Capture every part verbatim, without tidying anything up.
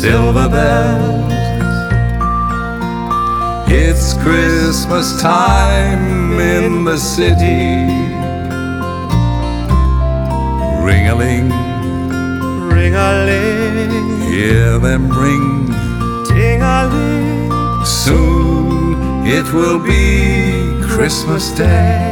silver bells. It's Christmas time in the city. Ring-a-ling, ring-a-ling, hear them ring. ting-a-ling, soon it will be Christmas Day.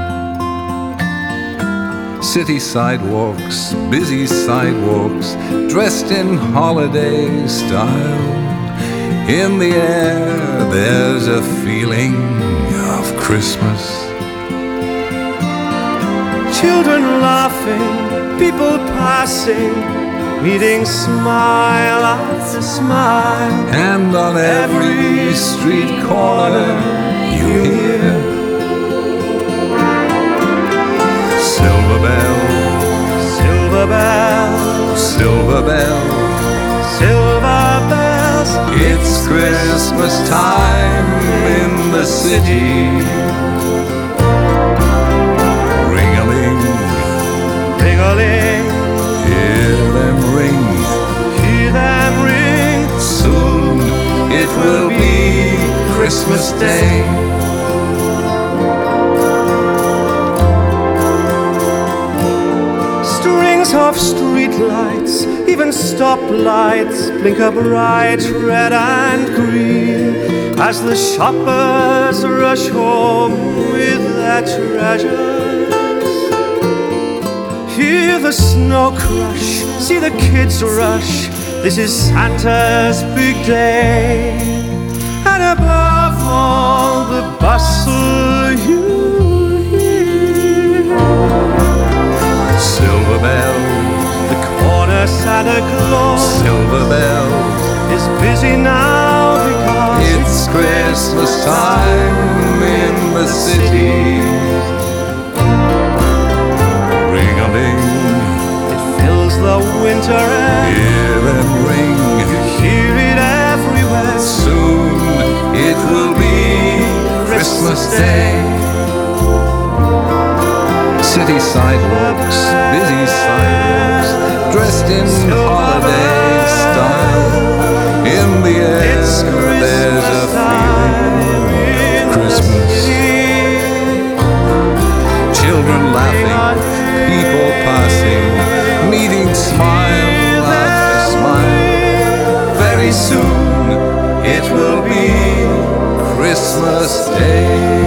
City sidewalks, busy sidewalks, dressed in holiday style. In the air there's a feeling of Christmas. Children laughing, people passing, meeting smile after smile. And on every street corner you hear silver bells, silver bells, silver bells, silver bells. It's Christmas time in the city. Ring-a-ling, ring-a-ling, hear them ring. hear them ring. Soon it will be Christmas Day. Strings of streetlights, even stoplights, blink a bright red and green as the shoppers rush home with their treasures. Hear the snow crush, see the kids rush. This is Santa's big day. And above all the bustle you hear Silver bells, the corner Santa Claus silver bells, is busy now because it's Christmas time in the city. Ring-a-ling, it fills the winter air. hear them ring. You hear it everywhere. Soon it will be Christmas Day. City sidewalks, busy sidewalks, dressed in holiday style. In the air It's there's a Christmas time feeling in of the Christmas. city. Children laughing, people passing, meeting smile after smile. Very soon it will be Christmas Day.